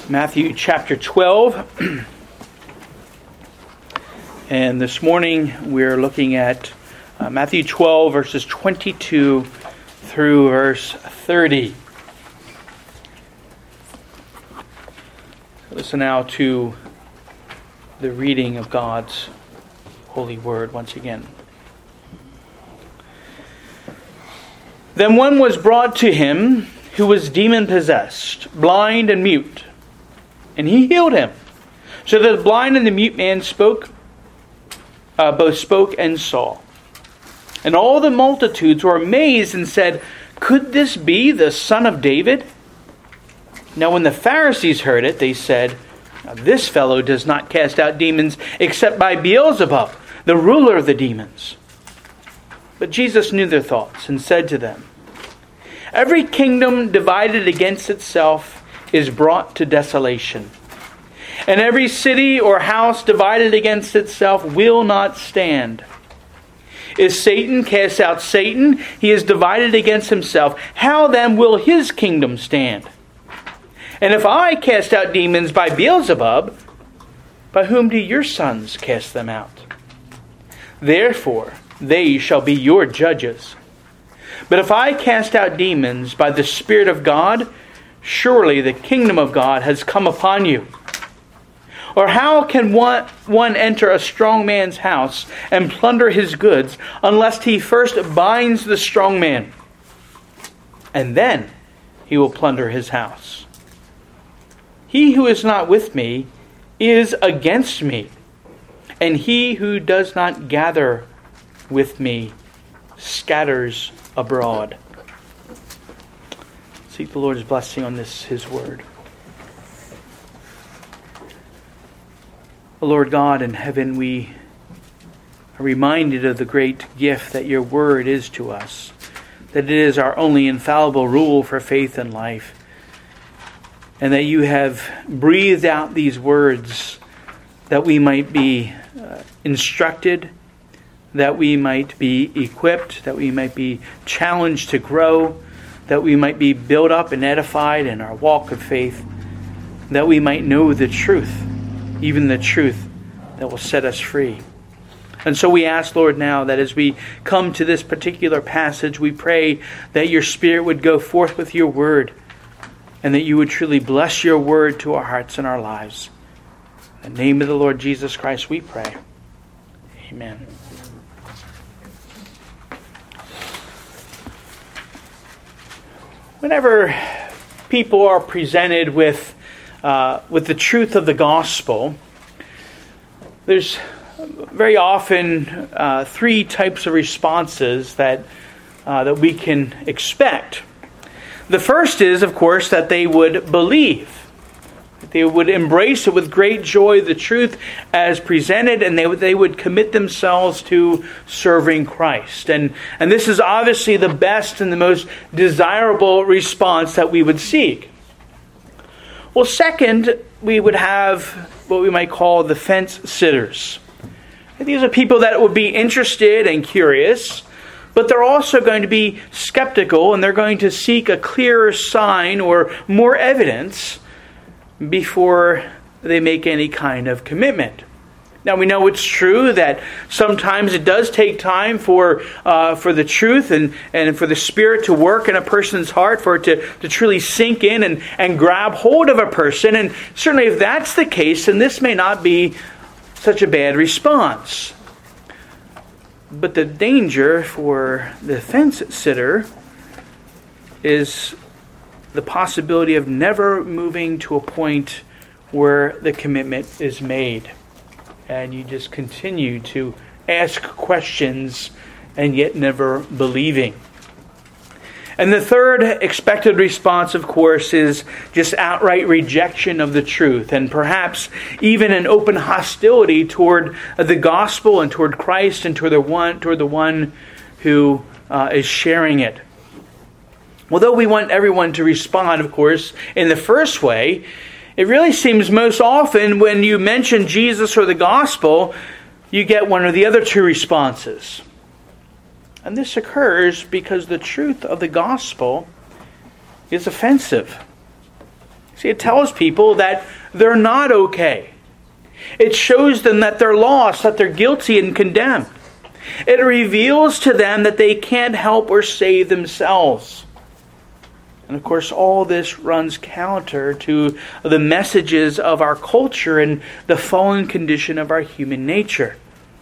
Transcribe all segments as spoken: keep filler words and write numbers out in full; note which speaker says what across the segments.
Speaker 1: Matthew chapter twelve. And this morning we're looking at uh, Matthew twelve verses twenty-two through verse thirty. Listen now to the reading of God's holy word once again. Then one was brought to him who was demon-possessed, blind and mute. And he healed him, so that the blind and the mute man spoke, uh, both spoke and saw. And all the multitudes were amazed and said, "Could this be the son of David?" Now when the Pharisees heard it, they said, "This fellow does not cast out demons except by Beelzebub, the ruler of the demons." But Jesus knew their thoughts and said to them, "Every kingdom divided against itself is brought to desolation. And every city or house divided against itself will not stand. If Satan casts out Satan, he is divided against himself. How then will his kingdom stand? And if I cast out demons by Beelzebub, by whom do your sons cast them out? Therefore, they shall be your judges. But if I cast out demons by the Spirit of God, surely the kingdom of God has come upon you. Or how can one, one enter a strong man's house and plunder his goods unless he first binds the strong man? And then he will plunder his house. He who is not with me is against me, and he who does not gather with me scatters abroad." Seek the Lord's blessing on this, His word. O Lord God in heaven, we are reminded of the great gift that your word is to us, that it is our only infallible rule for faith and life, and that you have breathed out these words that we might be uh, instructed, that we might be equipped, that we might be challenged to grow, that we might be built up and edified in our walk of faith, that we might know the truth, even the truth that will set us free. And so we ask, Lord, now that as we come to this particular passage, we pray that your Spirit would go forth with your word, and that you would truly bless your word to our hearts and our lives. In the name of the Lord Jesus Christ we pray. Amen. Whenever people are presented with uh, with the truth of the gospel, there's very often uh, three types of responses that uh, that we can expect. The first is, of course, that they would believe. They would embrace it with great joy, the truth as presented, and they would, they would commit themselves to serving Christ. And, and this is obviously the best and the most desirable response that we would seek. Well, second, we would have what we might call the fence sitters. These are people that would be interested and curious, but they're also going to be skeptical, and they're going to seek a clearer sign or more evidence before they make any kind of commitment. Now, we know it's true that sometimes it does take time for uh, for the truth and, and for the Spirit to work in a person's heart, for it to, to truly sink in and, and grab hold of a person. And certainly if that's the case, then this may not be such a bad response. But the danger for the fence sitter is the possibility of never moving to a point where the commitment is made. And you just continue to ask questions and yet never believing. And the third expected response, of course, is just outright rejection of the truth, and perhaps even an open hostility toward the gospel and toward Christ and toward the one, toward the one who uh, is sharing it. Although we want everyone to respond, of course, in the first way, it really seems most often when you mention Jesus or the gospel, you get one or the other two responses. And this occurs because the truth of the gospel is offensive. See, it tells people that they're not okay. It shows them that they're lost, that they're guilty and condemned. It reveals to them that they can't help or save themselves. And of course, all this runs counter to the messages of our culture and the fallen condition of our human nature.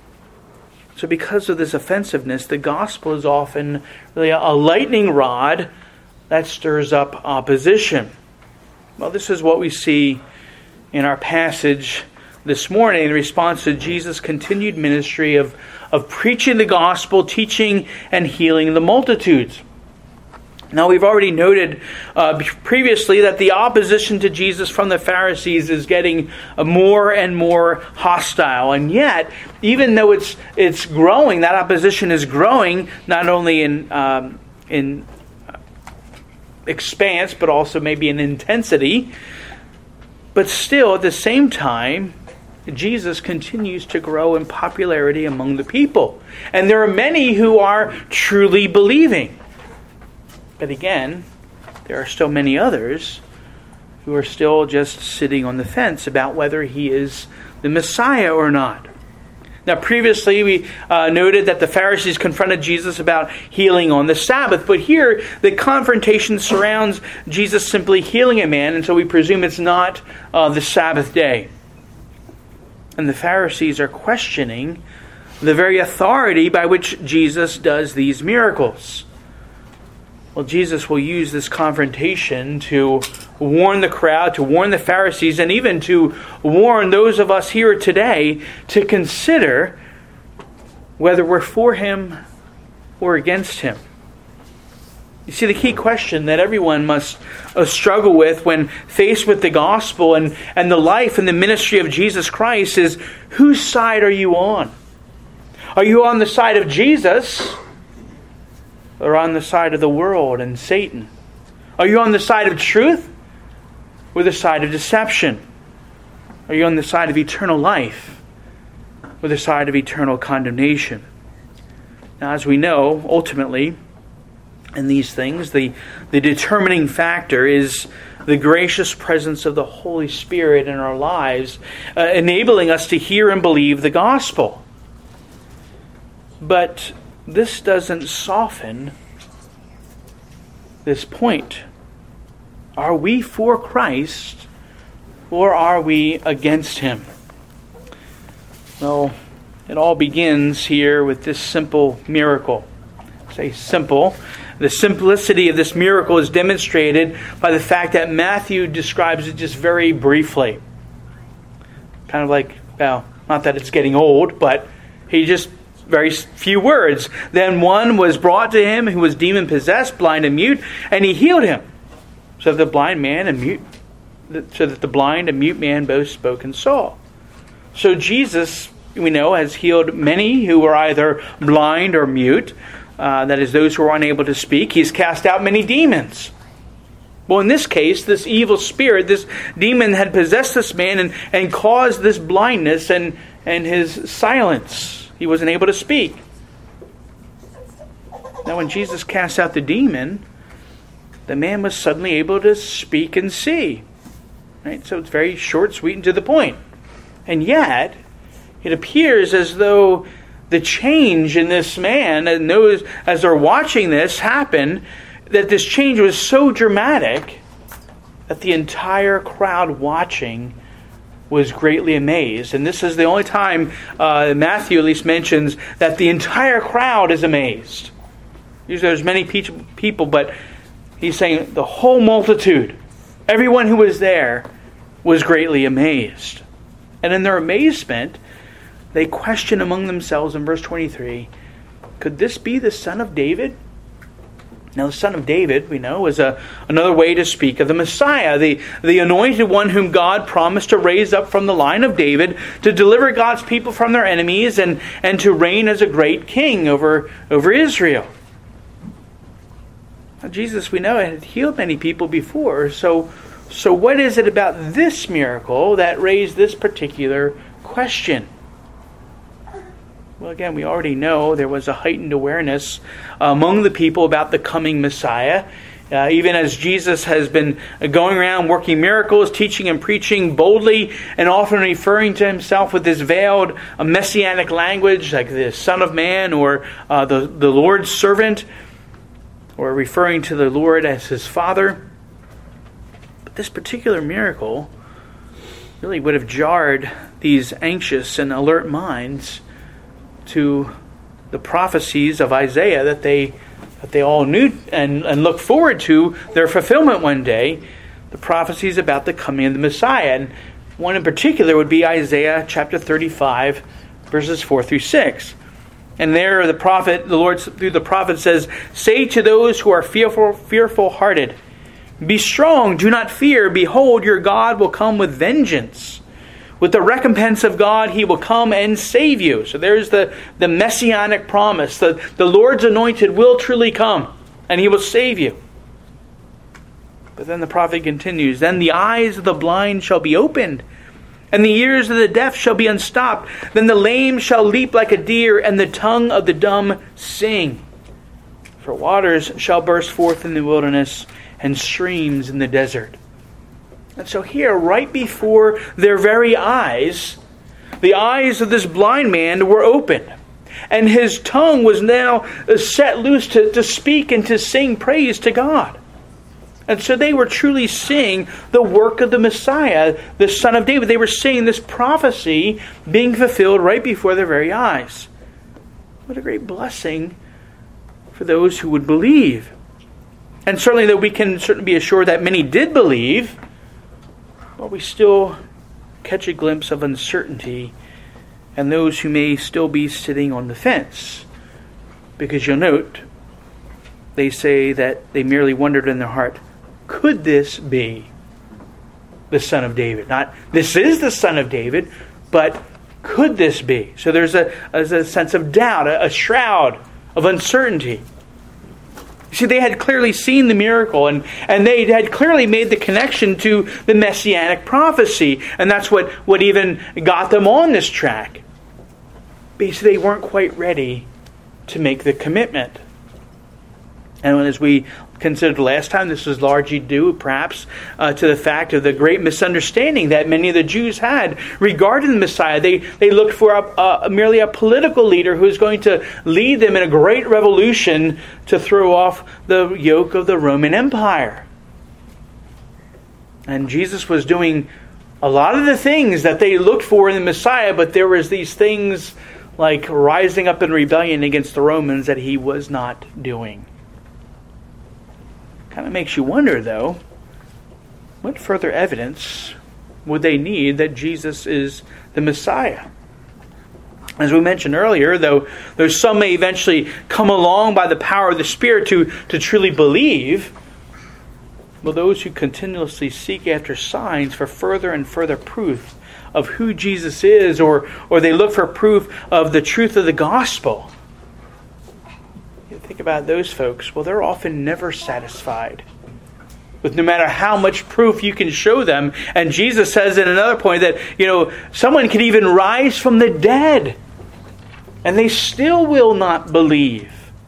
Speaker 1: So because of this offensiveness, the gospel is often really a lightning rod that stirs up opposition. Well, this is what we see in our passage this morning in response to Jesus' continued ministry of, of preaching the gospel, teaching and healing the multitudes. Now, we've already noted uh, previously that the opposition to Jesus from the Pharisees is getting uh, more and more hostile. And yet, even though it's it's growing, that opposition is growing not only in um, in expanse, but also maybe in intensity. But still, at the same time, Jesus continues to grow in popularity among the people. And there are many who are truly believing. But again, there are still many others who are still just sitting on the fence about whether he is the Messiah or not. Now, previously we uh, noted that the Pharisees confronted Jesus about healing on the Sabbath. But here, the confrontation surrounds Jesus simply healing a man, and so we presume it's not uh, the Sabbath day. And the Pharisees are questioning the very authority by which Jesus does these miracles. Well, Jesus will use this confrontation to warn the crowd, to warn the Pharisees, and even to warn those of us here today to consider whether we're for him or against him. You see, the key question that everyone must uh, struggle with when faced with the gospel and, and the life and the ministry of Jesus Christ is, whose side are you on? Are you on the side of Jesus, or on the side of the world and Satan? Are you on the side of truth or the side of deception? Are you on the side of eternal life or the side of eternal condemnation? Now, as we know, ultimately, in these things, the, the determining factor is the gracious presence of the Holy Spirit in our lives, uh, enabling us to hear and believe the gospel. But this doesn't soften this point. Are we for Christ or are we against him? Well, it all begins here with this simple miracle. I say simple. The simplicity of this miracle is demonstrated by the fact that Matthew describes it just very briefly. Kind of like, well, not that it's getting old, but he just very few words. Then one was brought to him who was demon-possessed, blind and mute, and he healed him. So that the blind man and mute, so that the blind and mute man both spoke and saw. So Jesus, we know, has healed many who were either blind or mute. Uh, that is, those who are unable to speak. He's cast out many demons. Well, in this case, this evil spirit, this demon had possessed this man and, and caused this blindness and, and his silence. He wasn't able to speak. Now, when Jesus cast out the demon, the man was suddenly able to speak and see. Right? So it's very short, sweet, and to the point. And yet, it appears as though the change in this man, and those as they're watching this happen, that this change was so dramatic that the entire crowd watching was greatly amazed. And this is the only time uh, Matthew at least mentions that the entire crowd is amazed. Usually there's many people, but he's saying the whole multitude, everyone who was there, was greatly amazed. And in their amazement, they question among themselves in verse twenty-three, could this be the son of David? Now, the son of David, we know, is a, another way to speak of the Messiah, the, the anointed one whom God promised to raise up from the line of David to deliver God's people from their enemies and, and to reign as a great king over, over Israel. Now, Jesus, we know, had healed many people before. So, so what is it about this miracle that raised this particular question? Well, again, we already know there was a heightened awareness among the people about the coming Messiah. Uh, even as Jesus has been going around working miracles, teaching and preaching boldly, and often referring to himself with this veiled uh, messianic language, like the Son of Man or uh, the, the Lord's servant, or referring to the Lord as his Father. But this particular miracle really would have jarred these anxious and alert minds to the prophecies of Isaiah that they that they all knew and, and looked forward to their fulfillment one day, the prophecies about the coming of the Messiah. And one in particular would be Isaiah chapter thirty-five, verses four through six. And there the prophet, the Lord through the prophet says, "Say to those who are fearful, fearful hearted, be strong, do not fear. Behold, your God will come with vengeance. With the recompense of God, he will come and save you." So there's the, the messianic promise. The, the Lord's anointed will truly come, and he will save you. But then the prophet continues, "Then the eyes of the blind shall be opened, and the ears of the deaf shall be unstopped. Then the lame shall leap like a deer, and the tongue of the dumb sing. For waters shall burst forth in the wilderness, and streams in the desert." And so here, right before their very eyes, the eyes of this blind man were opened. And his tongue was now set loose to, to speak and to sing praise to God. And so they were truly seeing the work of the Messiah, the Son of David. They were seeing this prophecy being fulfilled right before their very eyes. What a great blessing for those who would believe. And certainly that we can certainly be assured that many did believe, but we still catch a glimpse of uncertainty and those who may still be sitting on the fence. Because you'll note, they say that they merely wondered in their heart, could this be the Son of David? Not, this is the Son of David, but could this be? So there's a, there's a sense of doubt, a, a shroud of uncertainty. You see, they had clearly seen the miracle, and, and they had clearly made the connection to the messianic prophecy. And that's what, what even got them on this track. But you see, they weren't quite ready to make the commitment. And as we considered last time, this was largely due, perhaps, uh, to the fact of the great misunderstanding that many of the Jews had regarding the Messiah. They they looked for a, a, merely a political leader who was going to lead them in a great revolution to throw off the yoke of the Roman Empire. And Jesus was doing a lot of the things that they looked for in the Messiah, but there was these things like rising up in rebellion against the Romans that he was not doing. Kind of makes you wonder, though, what further evidence would they need that Jesus is the Messiah? As we mentioned earlier, though, though some may eventually come along by the power of the Spirit to, to truly believe, well, those who continuously seek after signs for further and further proof of who Jesus is, or, or they look for proof of the truth of the gospel, think about those folks. Well, they're often never satisfied with no matter how much proof you can show them. And Jesus says in another point that, you know, someone can even rise from the dead and they still will not believe.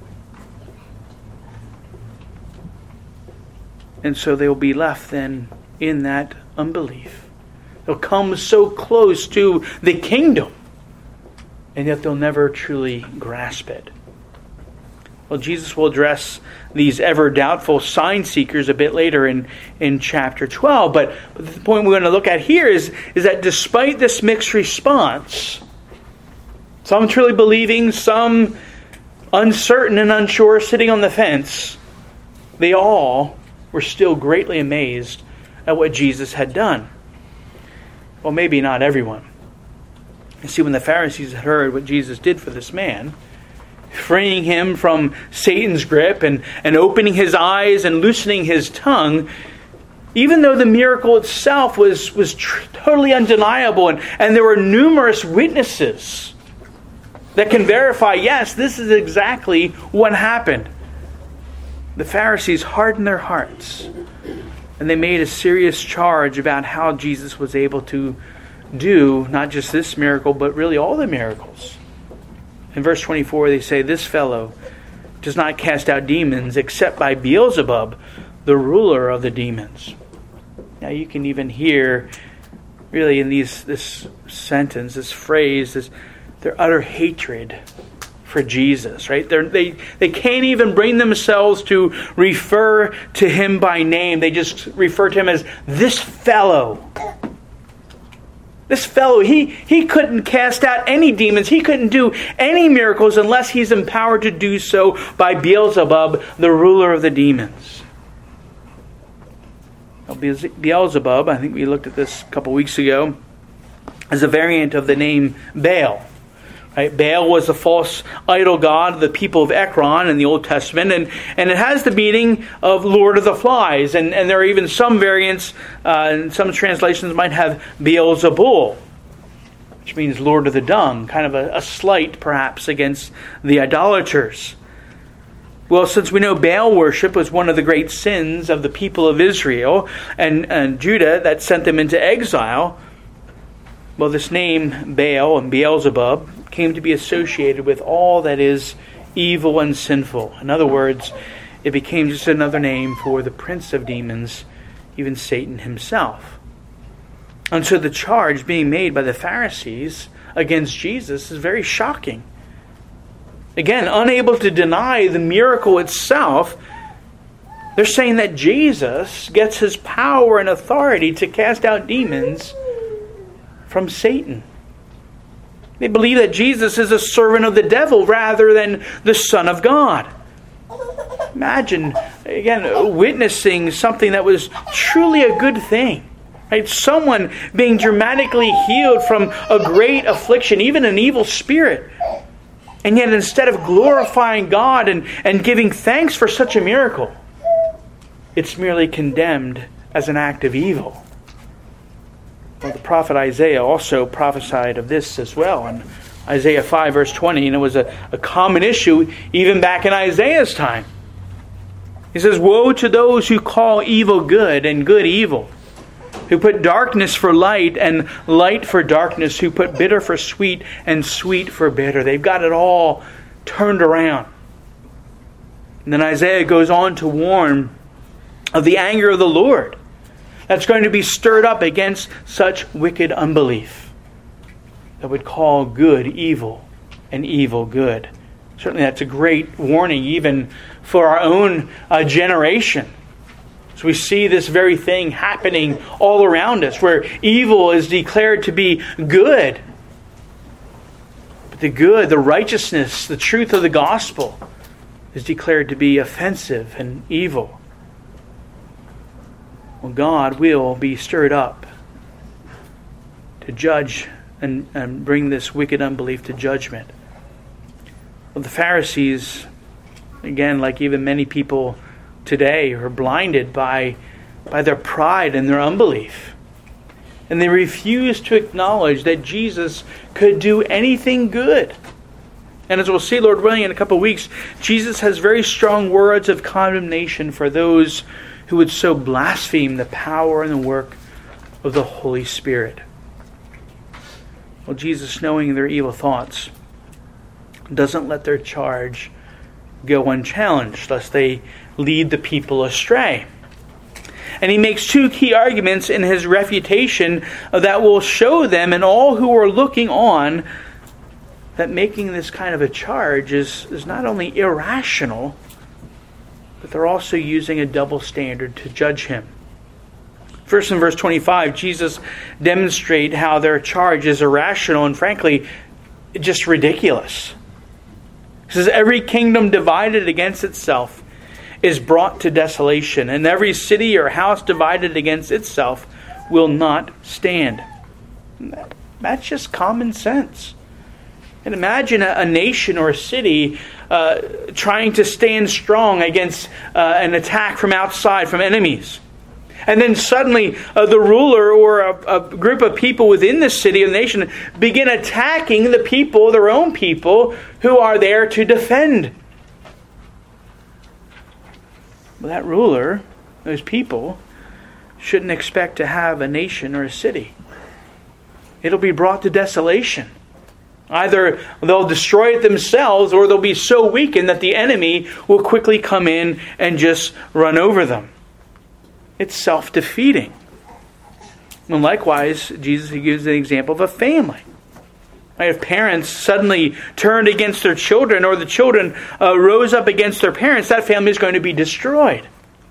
Speaker 1: And so they'll be left then in that unbelief. They'll come so close to the kingdom, and yet they'll never truly grasp it. Well, Jesus will address these ever doubtful sign seekers a bit later in, in chapter twelve. But the point we're going to look at here is, is that despite this mixed response, some truly believing, some uncertain and unsure, sitting on the fence, they all were still greatly amazed at what Jesus had done. Well, maybe not everyone. You see, when the Pharisees had heard what Jesus did for this man, freeing him from Satan's grip and, and opening his eyes and loosening his tongue, even though the miracle itself was, was tr- totally undeniable, and, and there were numerous witnesses that can verify, yes, this is exactly what happened. The Pharisees hardened their hearts, and they made a serious charge about how Jesus was able to do not just this miracle, but really all the miracles. In verse twenty-four, they say, "This fellow does not cast out demons except by Beelzebub, the ruler of the demons. Now you can even hear, really in these this sentence, this phrase, this their utter hatred for Jesus, right? They're, they they can't even bring themselves to refer to him by name. They just refer to him as this fellow. This fellow, he, he couldn't cast out any demons. He couldn't do any miracles unless he's empowered to do so by Beelzebub, the ruler of the demons. Now, Beelzebub, I think we looked at this a couple weeks ago, is a variant of the name Baal. Right? Baal was the false idol god of the people of Ekron in the Old Testament, and, and it has the meaning of Lord of the Flies. And, and there are even some variants, uh, and some translations might have Beelzebul, which means Lord of the Dung, kind of a, a slight perhaps against the idolaters. Well, since we know Baal worship was one of the great sins of the people of Israel and, and Judah that sent them into exile, well, this name Baal and Beelzebub came to be associated with all that is evil and sinful. In other words, it became just another name for the prince of demons, even Satan himself. And so the charge being made by the Pharisees against Jesus is very shocking. Again, unable to deny the miracle itself, they're saying that Jesus gets his power and authority to cast out demons from Satan. They believe that Jesus is a servant of the devil rather than the Son of God. Imagine, again, witnessing something that was truly a good thing. Right? Someone being dramatically healed from a great affliction, even an evil spirit. And yet instead of glorifying God and, and giving thanks for such a miracle, it's merely condemned as an act of evil. Well, the prophet Isaiah also prophesied of this as well in Isaiah five verse twenty, and it was a, a common issue even back in Isaiah's time. He says, "Woe to those who call evil good and good evil, who put darkness for light and light for darkness, who put bitter for sweet and sweet for bitter." They've got it all turned around. And then Isaiah goes on to warn of the anger of the Lord that's going to be stirred up against such wicked unbelief that would call good evil and evil good. Certainly that's a great warning even for our own uh, generation. So we see this very thing happening all around us, where evil is declared to be good. But the good, the righteousness, the truth of the gospel is declared to be offensive and evil. Well, God will be stirred up to judge and, and bring this wicked unbelief to judgment. Well, the Pharisees, again, like even many people today, are blinded by, by their pride and their unbelief. And they refuse to acknowledge that Jesus could do anything good. And as we'll see, Lord willing, in a couple of weeks, Jesus has very strong words of condemnation for those who would so blaspheme the power and the work of the Holy Spirit. Well, Jesus, knowing their evil thoughts, doesn't let their charge go unchallenged, lest they lead the people astray. And he makes two key arguments in his refutation that will show them and all who are looking on that making this kind of a charge is, is not only irrational, but they're also using a double standard to judge him. First, in verse twenty-five, Jesus demonstrates how their charge is irrational and frankly, just ridiculous. He says, "Every kingdom divided against itself is brought to desolation, and every city or house divided against itself will not stand." That's just common sense. And imagine a, a nation or a city uh, trying to stand strong against uh, an attack from outside, from enemies. And then suddenly uh, the ruler or a, a group of people within the city or the nation begin attacking the people, their own people, who are there to defend. Well, that ruler, those people, shouldn't expect to have a nation or a city. It'll be brought to desolation. Either they'll destroy it themselves, or they'll be so weakened that the enemy will quickly come in and just run over them. It's self-defeating. And likewise, Jesus gives an example of a family. Right? If parents suddenly turned against their children, or the children uh, rose up against their parents, that family is going to be destroyed.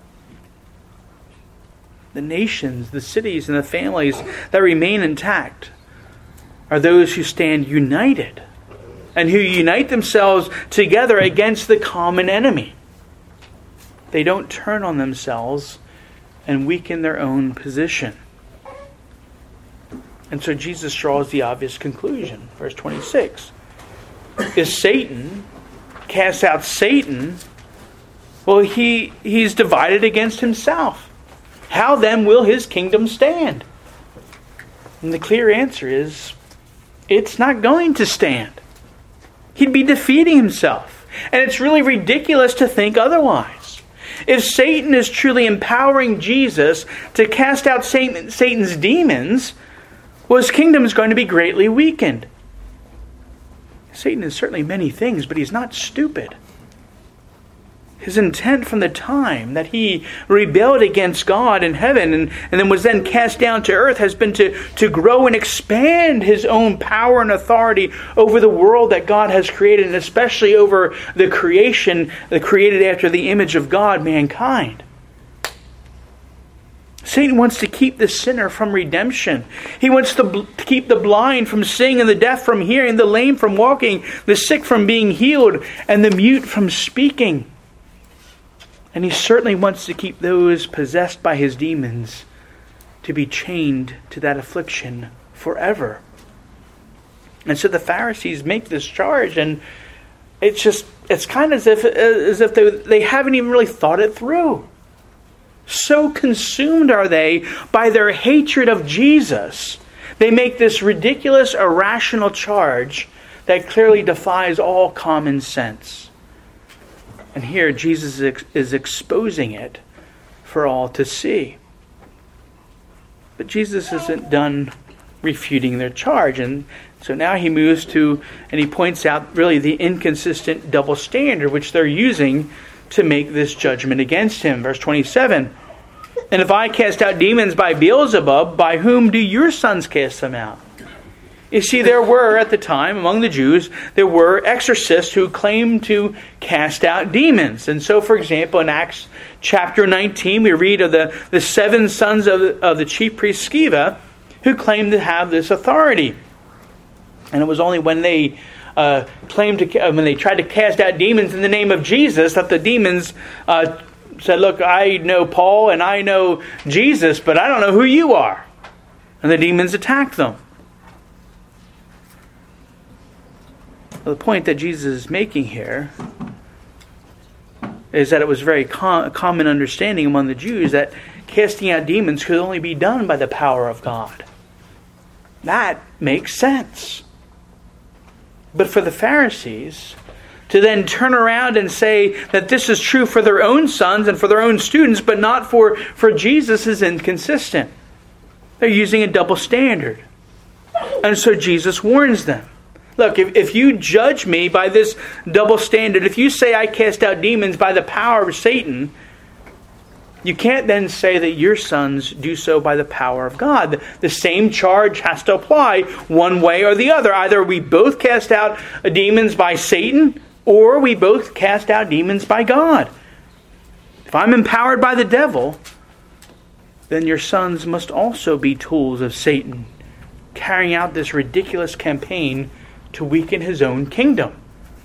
Speaker 1: The nations, the cities, and the families that remain intact are those who stand united and who unite themselves together against the common enemy. They don't turn on themselves and weaken their own position. And so Jesus draws the obvious conclusion. Verse twenty-six. Is Satan cast out Satan? Well, he he's divided against himself. How then will his kingdom stand? And the clear answer is, it's not going to stand. He'd be defeating himself. And it's really ridiculous to think otherwise. If Satan is truly empowering Jesus to cast out Satan, Satan's demons, well, his kingdom is going to be greatly weakened. Satan is certainly many things, but he's not stupid. His intent from the time that he rebelled against God in heaven and, and then was then cast down to earth has been to, to grow and expand his own power and authority over the world that God has created, and especially over the creation that created after the image of God, mankind. Satan wants to keep the sinner from redemption. He wants to, bl- to keep the blind from seeing, and the deaf from hearing, the lame from walking, the sick from being healed, and the mute from speaking. And he certainly wants to keep those possessed by his demons to be chained to that affliction forever. And so the Pharisees make this charge, and it's just, it's kind of as if, as if they, they haven't even really thought it through. So consumed are they by their hatred of Jesus, they make this ridiculous, irrational charge that clearly defies all common sense. And here Jesus is exposing it for all to see. But Jesus isn't done refuting their charge. And so now he moves to, and he points out really the inconsistent double standard which they're using to make this judgment against him. Verse twenty-seven. And if I cast out demons by Beelzebub, by whom do your sons cast them out? You see, there were, at the time, among the Jews, there were exorcists who claimed to cast out demons. And so, for example, in Acts chapter nineteen, we read of the, the seven sons of the, of the chief priest Sceva, who claimed to have this authority. And it was only when they uh, claimed to, uh, when they tried to cast out demons in the name of Jesus, that the demons uh, said, "Look, I know Paul and I know Jesus, but I don't know who you are." And the demons attacked them. The point that Jesus is making here is that it was very com- common understanding among the Jews that casting out demons could only be done by the power of God. That makes sense. But for the Pharisees to then turn around and say that this is true for their own sons and for their own students, but not for, for Jesus, is inconsistent. They're using a double standard. And so Jesus warns them. Look, if, if you judge me by this double standard, if you say I cast out demons by the power of Satan, you can't then say that your sons do so by the power of God. The, the same charge has to apply one way or the other. Either we both cast out demons by Satan, or we both cast out demons by God. If I'm empowered by the devil, then your sons must also be tools of Satan, carrying out this ridiculous campaign to weaken his own kingdom.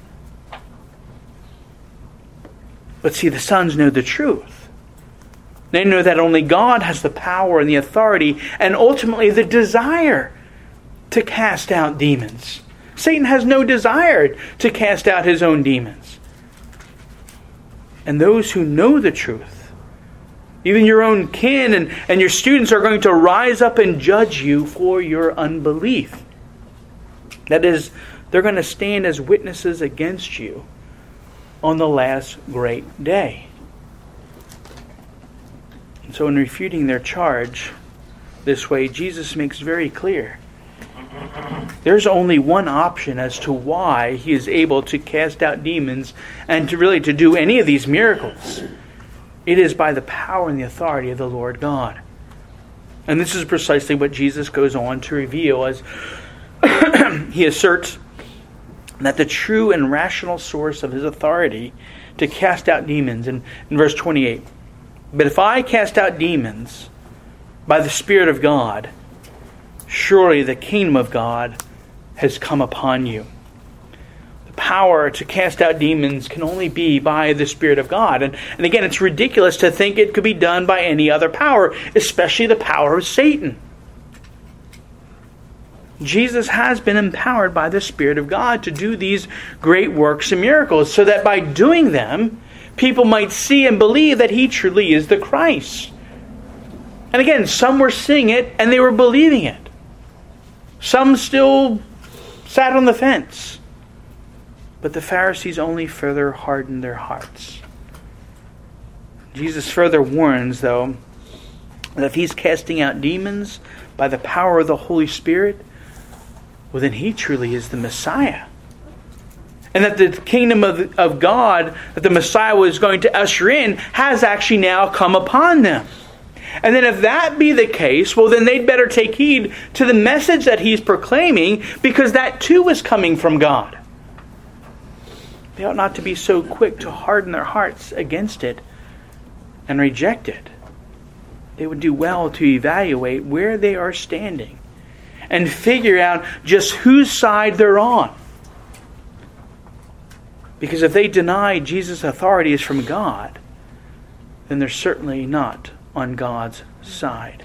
Speaker 1: But see, the sons know the truth. They know that only God has the power and the authority and ultimately the desire to cast out demons. Satan has no desire to cast out his own demons. And those who know the truth, even your own kin and, and your students, are going to rise up and judge you for your unbelief. That is, they're going to stand as witnesses against you on the last great day. And so in refuting their charge this way, Jesus makes very clear there's only one option as to why he is able to cast out demons and to really to do any of these miracles. It is by the power and the authority of the Lord God. And this is precisely what Jesus goes on to reveal as he asserts that the true and rational source of his authority to cast out demons in, in verse twenty-eight. But if I cast out demons by the Spirit of God, surely the kingdom of God has come upon you. The power to cast out demons can only be by the Spirit of God. And, and again, it's ridiculous to think it could be done by any other power, especially the power of Satan. Jesus has been empowered by the Spirit of God to do these great works and miracles, so that by doing them, people might see and believe that he truly is the Christ. And again, some were seeing it and they were believing it. Some still sat on the fence. But the Pharisees only further hardened their hearts. Jesus further warns, though, that if he's casting out demons by the power of the Holy Spirit, well, then he truly is the Messiah. And that the kingdom of, of God that the Messiah was going to usher in has actually now come upon them. And then if that be the case, well, then they'd better take heed to the message that he's proclaiming, because that too is coming from God. They ought not to be so quick to harden their hearts against it and reject it. They would do well to evaluate where they are standing and figure out just whose side they're on. Because if they deny Jesus' authority is from God, then they're certainly not on God's side.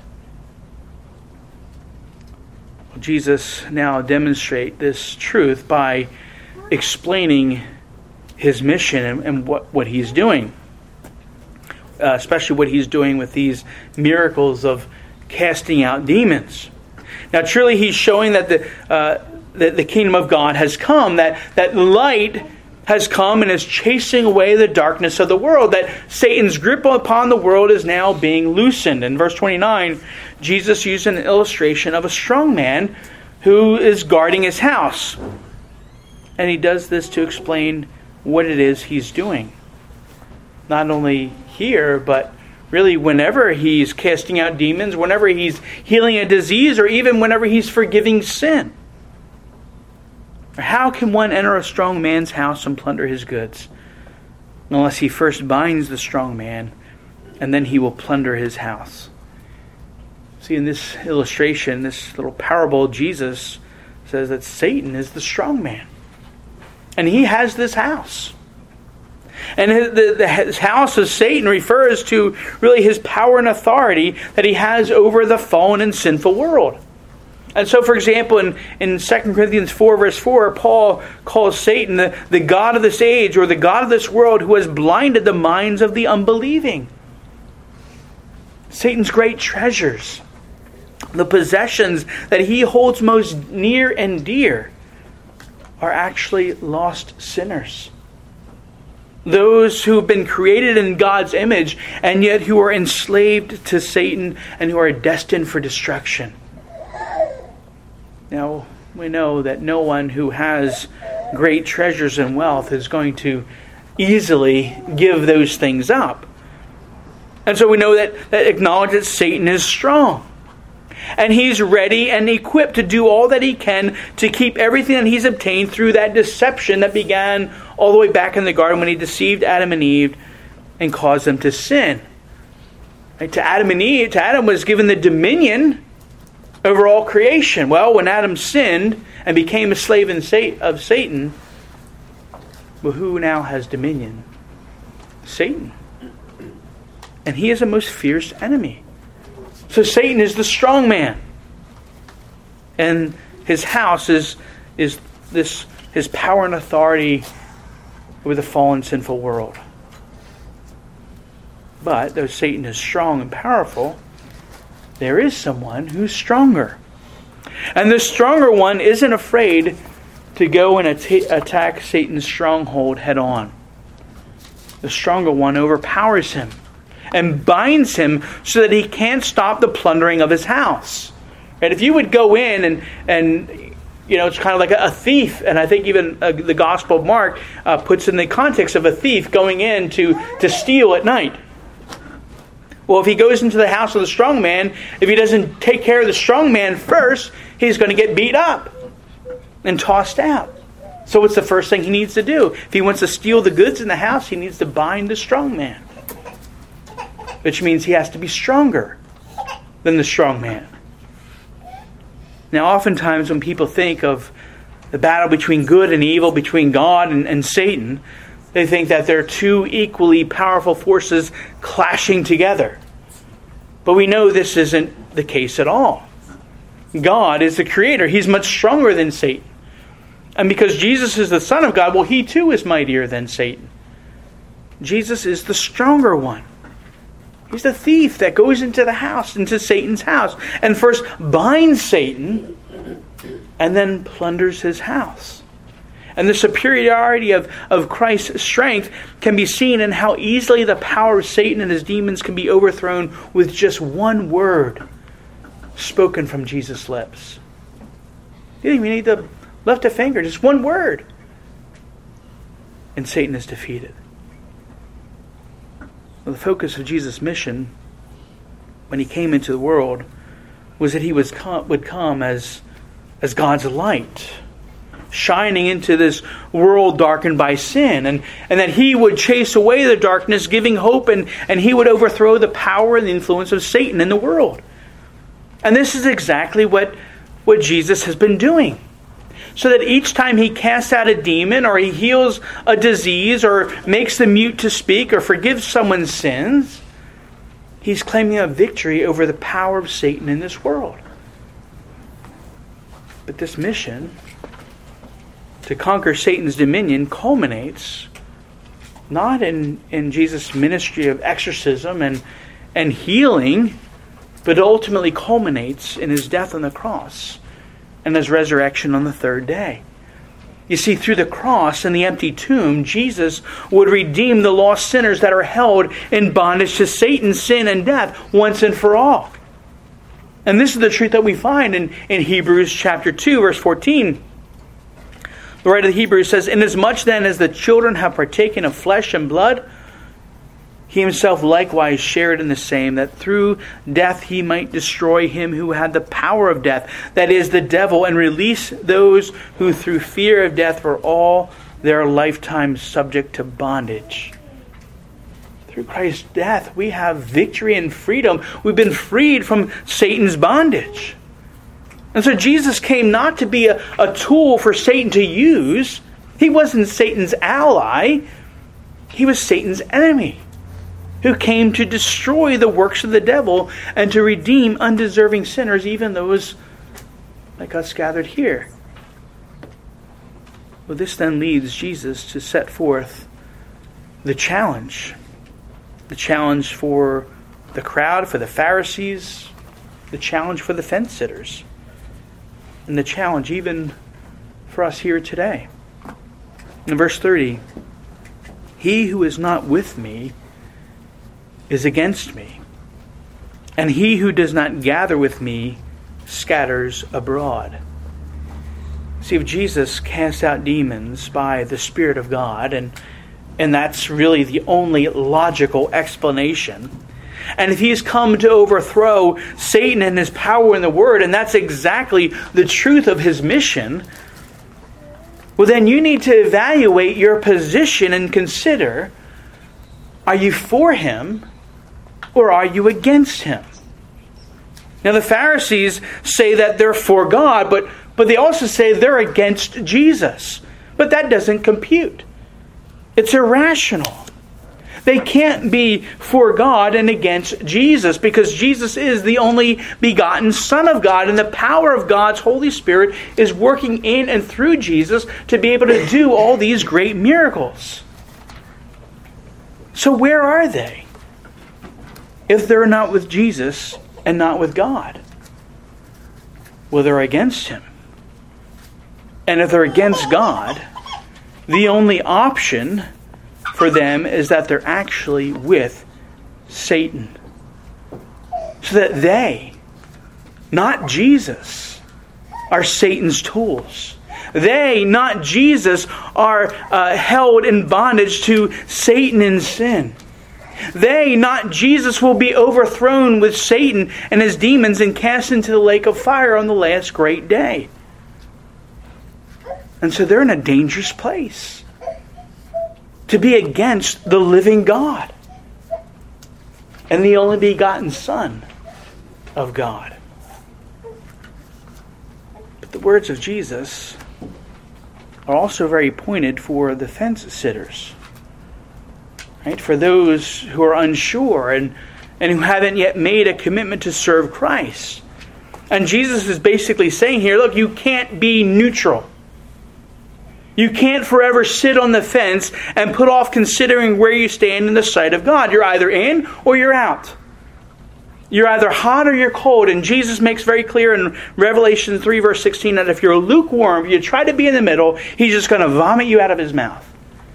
Speaker 1: Jesus now demonstrates this truth by explaining his mission and, and what, what he's doing. Uh, especially what he's doing with these miracles of casting out demons. Now, truly, he's showing that the uh, that the kingdom of God has come, that, that light has come and is chasing away the darkness of the world, that Satan's grip upon the world is now being loosened. In verse twenty-nine, Jesus used an illustration of a strong man who is guarding his house. And he does this to explain what it is he's doing. Not only here, but really whenever he's casting out demons, whenever he's healing a disease, or even whenever he's forgiving sin. How can one enter a strong man's house and plunder his goods, unless he first binds the strong man, and then he will plunder his house? See, in this illustration, this little parable, Jesus says that Satan is the strong man. And he has this house. And the, the his house of Satan refers to really his power and authority that he has over the fallen and sinful world. And so, for example, in, in Second Corinthians four, verse four, Paul calls Satan the, the god of this age, or the god of this world, who has blinded the minds of the unbelieving. Satan's great treasures, the possessions that he holds most near and dear, are actually lost sinners. Those who have been created in God's image, and yet who are enslaved to Satan and who are destined for destruction. Now, we know that no one who has great treasures and wealth is going to easily give those things up. And so we know that, that acknowledges that Satan is strong. And he's ready and equipped to do all that he can to keep everything that he's obtained through that deception that began all the way back in the garden when he deceived Adam and Eve and caused them to sin. Right? To Adam and Eve, to Adam was given the dominion over all creation. Well, when Adam sinned and became a slave of Satan, well, who now has dominion? Satan. And he is a most fierce enemy. So Satan is the strong man. And his house is, is this his power and authority over the fallen, sinful world. But though Satan is strong and powerful, there is someone who's stronger. And the stronger one isn't afraid to go and at- attack Satan's stronghold head on. The stronger one overpowers him and binds him so that he can't stop the plundering of his house. Right? If you would go in and, and you know, it's kind of like a, a thief, and I think even uh, the Gospel of Mark uh, puts in the context of a thief going in to, to steal at night. Well, if he goes into the house of the strong man, if he doesn't take care of the strong man first, he's going to get beat up and tossed out. So what's the first thing he needs to do? If he wants to steal the goods in the house, he needs to bind the strong man. Which means he has to be stronger than the strong man. Now, oftentimes when people think of the battle between good and evil, between God and, and Satan, they think that they're two equally powerful forces clashing together. But we know this isn't the case at all. God is the creator. He's much stronger than Satan. And because Jesus is the Son of God, well, he too is mightier than Satan. Jesus is the stronger one. He's the thief that goes into the house, into Satan's house, and first binds Satan and then plunders his house. And the superiority of, of Christ's strength can be seen in how easily the power of Satan and his demons can be overthrown with just one word spoken from Jesus' lips. You don't even need to lift a finger, just one word. And Satan is defeated. Well, the focus of Jesus' mission when he came into the world was that he was come, would come as, as God's light, shining into this world darkened by sin, and, and that he would chase away the darkness, giving hope, and, and he would overthrow the power and the influence of Satan in the world. And this is exactly what, what Jesus has been doing. So that each time he casts out a demon, or he heals a disease, or makes the mute to speak, or forgives someone's sins, he's claiming a victory over the power of Satan in this world. But this mission to conquer Satan's dominion culminates not in, in Jesus' ministry of exorcism and, and healing, but ultimately culminates in his death on the cross and his resurrection on the third day. You see, through the cross and the empty tomb, Jesus would redeem the lost sinners that are held in bondage to Satan, sin, and death once and for all. And this is the truth that we find in, in Hebrews chapter two, verse fourteen. The writer of the Hebrews says, "Inasmuch then as the children have partaken of flesh and blood, he himself likewise shared in the same, that through death he might destroy him who had the power of death, that is, the devil, and release those who through fear of death were all their lifetime subject to bondage." Through Christ's death, we have victory and freedom. We've been freed from Satan's bondage. And so Jesus came not to be a, a tool for Satan to use. He wasn't Satan's ally. He was Satan's enemy, who came to destroy the works of the devil and to redeem undeserving sinners, even those like us gathered here. Well, this then leads Jesus to set forth the challenge. The challenge for the crowd, for the Pharisees, the challenge for the fence-sitters, and the challenge even for us here today. In verse thirty, "He who is not with me is against me, and he who does not gather with me scatters abroad." See, if Jesus cast out demons by the Spirit of God, and and that's really the only logical explanation, and if he's come to overthrow Satan and his power in the Word, and that's exactly the truth of his mission, well, then you need to evaluate your position and consider, are you for him or are you against him? Now, the Pharisees say that they're for God, but, but they also say they're against Jesus. But that doesn't compute. It's irrational. They can't be for God and against Jesus, because Jesus is the only begotten Son of God, and the power of God's Holy Spirit is working in and through Jesus to be able to do all these great miracles. So where are they if they're not with Jesus and not with God? Well, they're against him. And if they're against God, the only option for them is that they're actually with Satan. So that they, not Jesus, are Satan's tools. They, not Jesus, are uh, held in bondage to Satan and sin. They, not Jesus, will be overthrown with Satan and his demons and cast into the lake of fire on the last great day. And so they're in a dangerous place to be against the living God and the only begotten Son of God. But the words of Jesus are also very pointed for the fence sitters. Right? For those who are unsure and, and who haven't yet made a commitment to serve Christ. And Jesus is basically saying here, look, you can't be neutral. You can't forever sit on the fence and put off considering where you stand in the sight of God. You're either in or you're out. You're either hot or you're cold. And Jesus makes very clear in Revelation three verse sixteen that if you're lukewarm, if you try to be in the middle, He's just going to vomit you out of His mouth.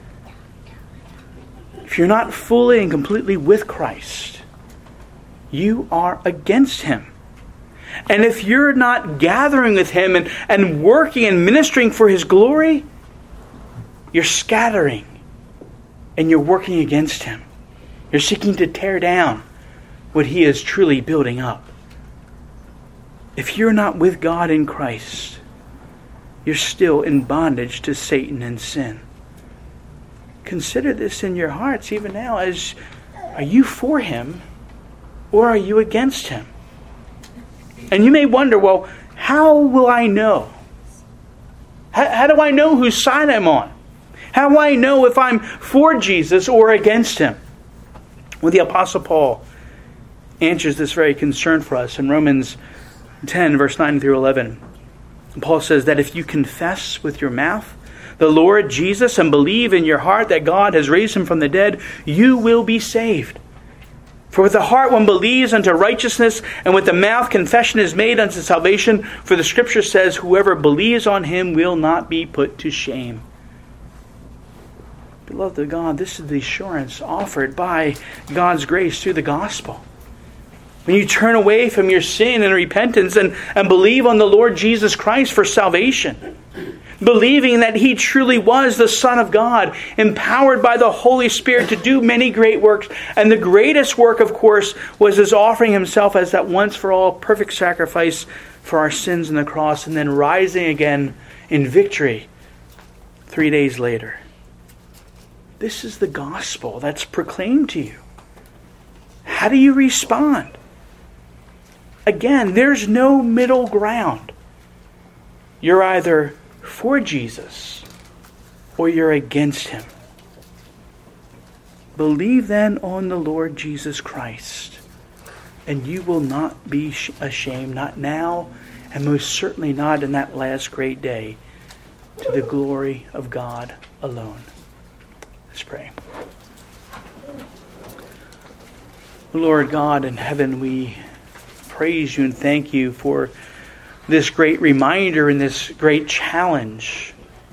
Speaker 1: If you're not fully and completely with Christ, you are against Him. And if you're not gathering with Him and, and working and ministering for His glory, you're scattering and you're working against Him. You're seeking to tear down what He is truly building up. If you're not with God in Christ, you're still in bondage to Satan and sin. Consider this in your hearts even now as, are you for Him or are you against Him? And you may wonder, well, how will I know? How, how do I know whose side I'm on? How do I know if I'm for Jesus or against Him? Well, the Apostle Paul answers this very concern for us in Romans ten, verse nine through eleven. Paul says that if you confess with your mouth the Lord Jesus and believe in your heart that God has raised Him from the dead, you will be saved. For with the heart one believes unto righteousness, and with the mouth confession is made unto salvation. For the Scripture says, whoever believes on Him will not be put to shame. Beloved of God, this is the assurance offered by God's grace through the gospel. When you turn away from your sin and repentance and, and believe on the Lord Jesus Christ for salvation, believing that He truly was the Son of God, empowered by the Holy Spirit to do many great works. And the greatest work, of course, was His offering Himself as that once for all perfect sacrifice for our sins on the cross, and then rising again in victory three days later. This is the gospel that's proclaimed to you. How do you respond? Again, there's no middle ground. You're either for Jesus or you're against Him. Believe then on the Lord Jesus Christ, and you will not be ashamed, not now, and most certainly not in that last great day, to the glory of God alone. Let's pray. Lord God in heaven, we praise You and thank You for this great reminder and this great challenge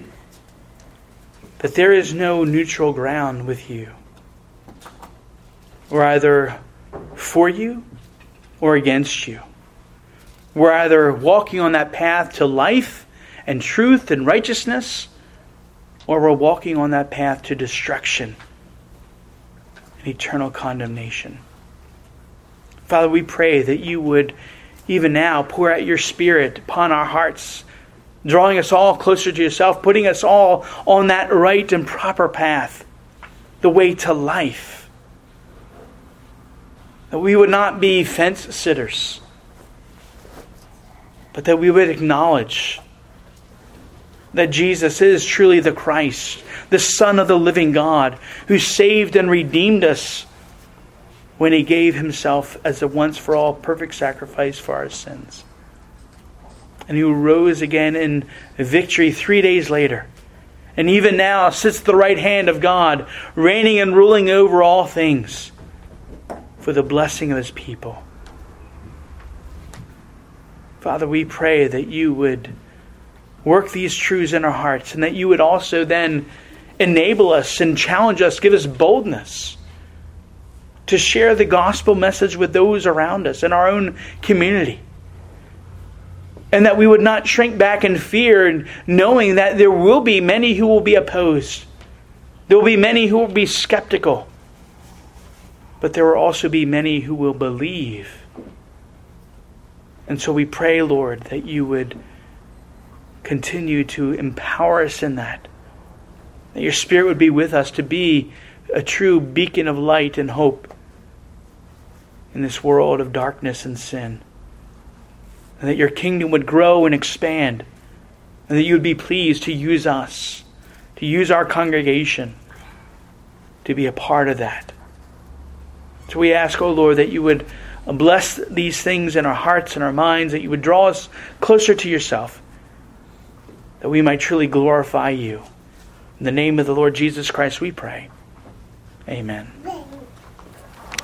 Speaker 1: that there is no neutral ground with You. We're either for You or against You. We're either walking on that path to life and truth and righteousness, or we're walking on that path to destruction and eternal condemnation. Father, we pray that You would even now pour out Your Spirit upon our hearts, drawing us all closer to Yourself, putting us all on that right and proper path, the way to life. That we would not be fence sitters, but that we would acknowledge that Jesus is truly the Christ, the Son of the living God, who saved and redeemed us when He gave Himself as a once-for-all perfect sacrifice for our sins. And who rose again in victory three days later. And even now sits at the right hand of God, reigning and ruling over all things for the blessing of His people. Father, we pray that You would work these truths in our hearts, and that You would also then enable us and challenge us, give us boldness to share the gospel message with those around us in our own community. And that we would not shrink back in fear, and knowing that there will be many who will be opposed. There will be many who will be skeptical. but there will also be many who will believe. And so we pray, Lord, that you would continue to empower us in that. That your Spirit would be with us to be a true beacon of light and hope in this world of darkness and sin. And that your kingdom would grow and expand. And that you would be pleased to use us, to use our congregation, to be a part of that. So we ask, O Lord, that you would bless these things in our hearts and our minds, that you would draw us closer to yourself, that we might truly glorify you. In the name of the Lord Jesus Christ we pray. Amen.